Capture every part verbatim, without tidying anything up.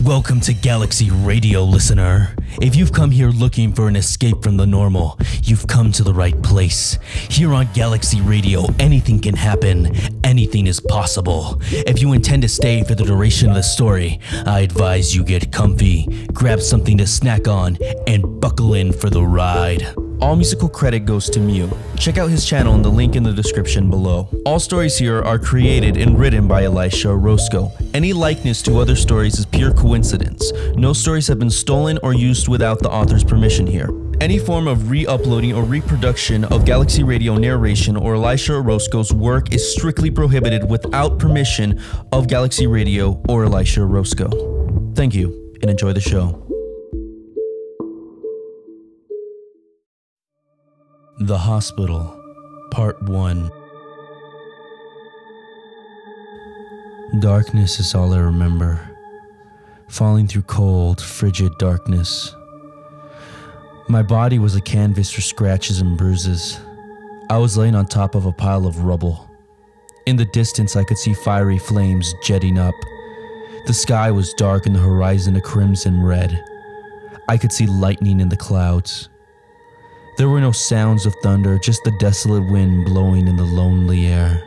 Welcome to Galaxy Radio, listener. If you've come here looking for an escape from the normal, you've come to the right place. Here on Galaxy Radio, anything can happen, anything is possible. If you intend to stay for the duration of the story, I advise you get comfy, grab something to snack on, and buckle in for the ride. All musical credit goes to Mew. Check out his channel in the link in the description below. All stories here are created and written by Elisha Orozco. Any likeness to other stories is pure coincidence. No stories have been stolen or used without the author's permission here. Any form of re-uploading or reproduction of Galaxy Radio narration or Elisha Orozco's work is strictly prohibited without permission of Galaxy Radio or Elisha Orozco. Thank you, and enjoy the show. The Hospital, Part one. Darkness is all I remember. Falling through cold, frigid darkness. My body was a canvas for scratches and bruises. I was laying on top of a pile of rubble. In the distance, I could see fiery flames jetting up. The sky was dark and the horizon a crimson red. I could see lightning in the clouds. There were no sounds of thunder, just the desolate wind blowing in the lonely air.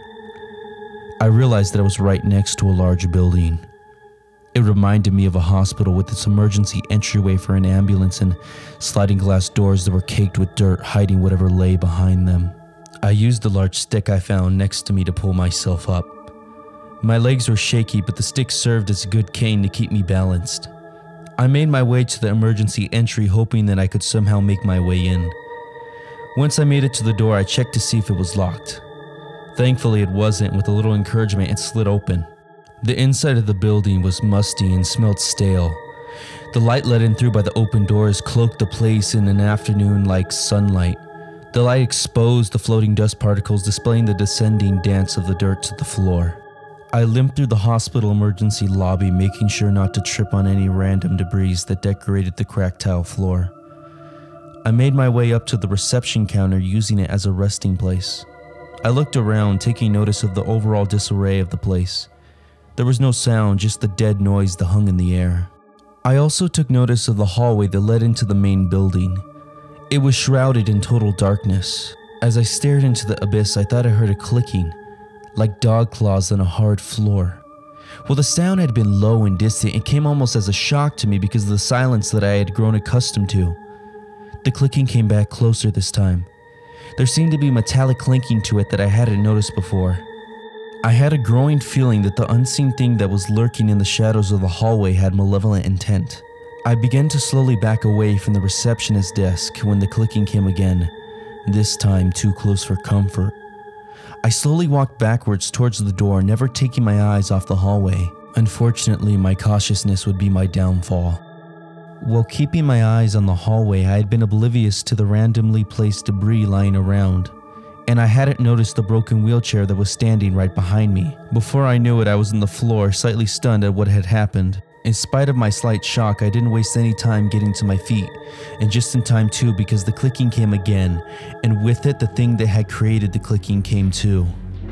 I realized that I was right next to a large building. It reminded me of a hospital with its emergency entryway for an ambulance and sliding glass doors that were caked with dirt, hiding whatever lay behind them. I used the large stick I found next to me to pull myself up. My legs were shaky, but the stick served as a good cane to keep me balanced. I made my way to the emergency entry, hoping that I could somehow make my way in. Once I made it to the door, I checked to see if it was locked. Thankfully, it wasn't. With a little encouragement, it slid open. The inside of the building was musty and smelled stale. The light let in through by the open doors cloaked the place in an afternoon-like sunlight. The light exposed the floating dust particles, displaying the descending dance of the dirt to the floor. I limped through the hospital emergency lobby, making sure not to trip on any random debris that decorated the cracked tile floor. I made my way up to the reception counter, using it as a resting place. I looked around, taking notice of the overall disarray of the place. There was no sound, just the dead noise that hung in the air. I also took notice of the hallway that led into the main building. It was shrouded in total darkness. As I stared into the abyss, I thought I heard a clicking, like dog claws on a hard floor. Well, the sound had been low and distant, it came almost as a shock to me because of the silence that I had grown accustomed to. The clicking came back closer this time. There seemed to be metallic clinking to it that I hadn't noticed before. I had a growing feeling that the unseen thing that was lurking in the shadows of the hallway had malevolent intent. I began to slowly back away from the receptionist's desk when the clicking came again, this time too close for comfort. I slowly walked backwards towards the door, never taking my eyes off the hallway. Unfortunately, my cautiousness would be my downfall. While keeping my eyes on the hallway, I had been oblivious to the randomly placed debris lying around, and I hadn't noticed the broken wheelchair that was standing right behind me. Before I knew it, I was on the floor, slightly stunned at what had happened. In spite of my slight shock, I didn't waste any time getting to my feet, and just in time too, because the clicking came again, and with it, the thing that had created the clicking came too.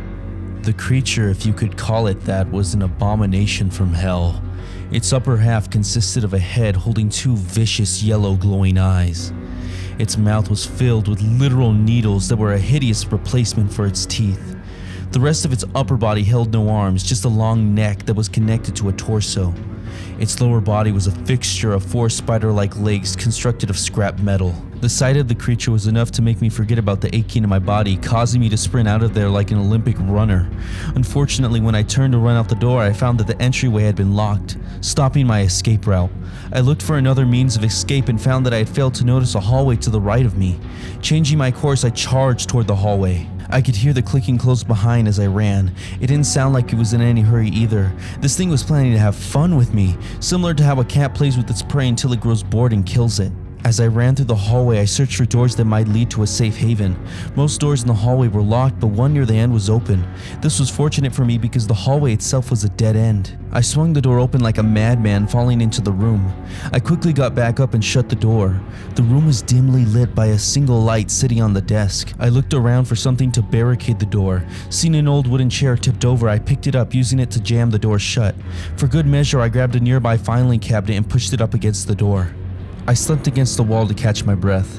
The creature, if you could call it that, was an abomination from hell. Its upper half consisted of a head holding two vicious yellow glowing eyes. Its mouth was filled with literal needles that were a hideous replacement for its teeth. The rest of its upper body held no arms, just a long neck that was connected to a torso. Its lower body was a fixture of four spider-like legs constructed of scrap metal. The sight of the creature was enough to make me forget about the aching in my body, causing me to sprint out of there like an Olympic runner. Unfortunately, when I turned to run out the door, I found that the entryway had been locked, stopping my escape route. I looked for another means of escape and found that I had failed to notice a hallway to the right of me. Changing my course, I charged toward the hallway. I could hear the clicking close behind as I ran. It didn't sound like it was in any hurry either. This thing was planning to have fun with me, similar to how a cat plays with its prey until it grows bored and kills it. As I ran through the hallway, I searched for doors that might lead to a safe haven. Most doors in the hallway were locked, but one near the end was open. This was fortunate for me because the hallway itself was a dead end. I swung the door open like a madman, falling into the room. I quickly got back up and shut the door. The room was dimly lit by a single light sitting on the desk. I looked around for something to barricade the door. Seeing an old wooden chair tipped over, I picked it up, using it to jam the door shut. For good measure, I grabbed a nearby filing cabinet and pushed it up against the door. I slumped against the wall to catch my breath.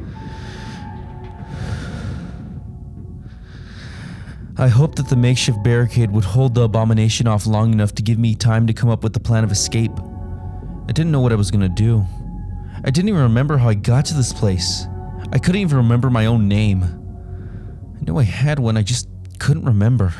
I hoped that the makeshift barricade would hold the abomination off long enough to give me time to come up with the plan of escape. I didn't know what I was going to do. I didn't even remember how I got to this place. I couldn't even remember my own name. I knew I had one, I just couldn't remember.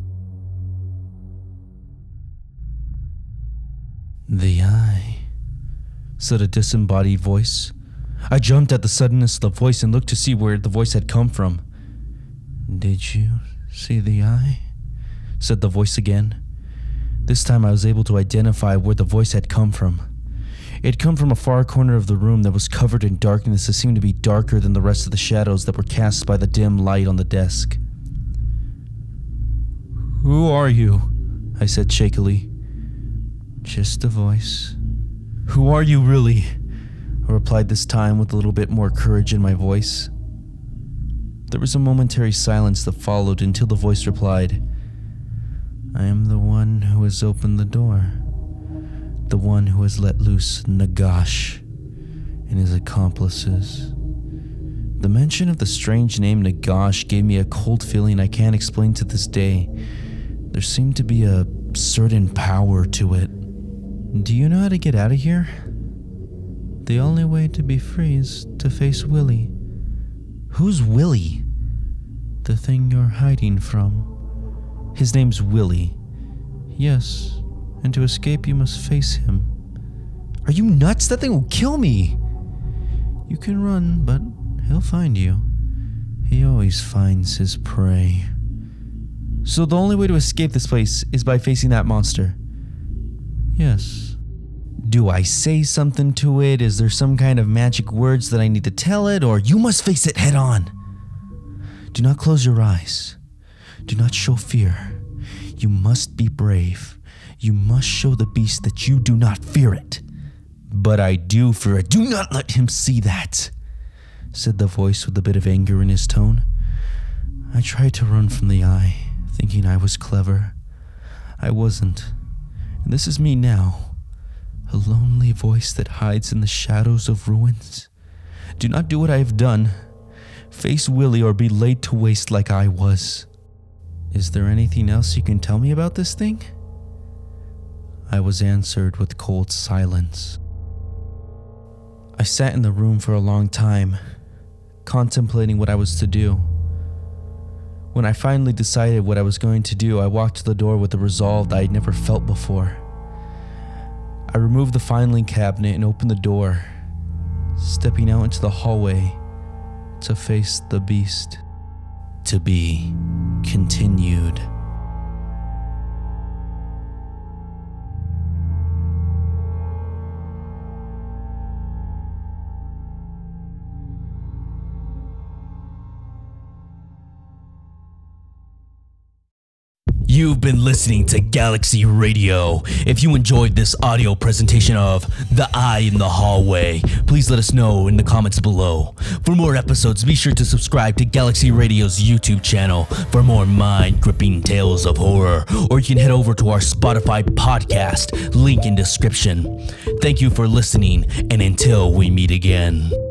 The eye, said a disembodied voice. I jumped at the suddenness of the voice and looked to see where the voice had come from. Did you see the eye? Said the voice again. This time I was able to identify where the voice had come from. It had come from a far corner of the room that was covered in darkness that seemed to be darker than the rest of the shadows that were cast by the dim light on the desk. Who are you? I said shakily. Just a voice. Who are you really? I replied this time with a little bit more courage in my voice. There was a momentary silence that followed until the voice replied, I am the one who has opened the door. The one who has let loose Nagash and his accomplices. The mention of the strange name Nagash gave me a cold feeling I can't explain to this day. There seemed to be a certain power to it. Do you know how to get out of here? The only way to be free is to face Willie. Who's Willie? The thing you're hiding from. His name's Willie. Yes, and to escape you must face him. Are you nuts? That thing will kill me! You can run, but he'll find you. He always finds his prey. So the only way to escape this place is by facing that monster? Yes. Do I say something to it? Is there some kind of magic words that I need to tell it? Or you must face it head on? Do not close your eyes. Do not show fear. You must be brave. You must show the beast that you do not fear it. But I do fear it. Do not let him see that, said the voice with a bit of anger in his tone. I tried to run from the eye, thinking I was clever. I wasn't. And this is me now, a lonely voice that hides in the shadows of ruins. Do not do what I have done. Face Willie or be laid to waste like I was. Is there anything else you can tell me about this thing? I was answered with cold silence. I sat in the room for a long time, contemplating what I was to do. When I finally decided what I was going to do, I walked to the door with a resolve that I'd never felt before. I removed the filing cabinet and opened the door, stepping out into the hallway to face the beast. To be continued. You've been listening to Galaxy Radio. If you enjoyed this audio presentation of The Eye in the Hallway, please let us know in the comments below. For more episodes, be sure to subscribe to Galaxy Radio's YouTube channel for more mind-gripping tales of horror, or you can head over to our Spotify podcast, link in description. Thank you for listening, and until we meet again.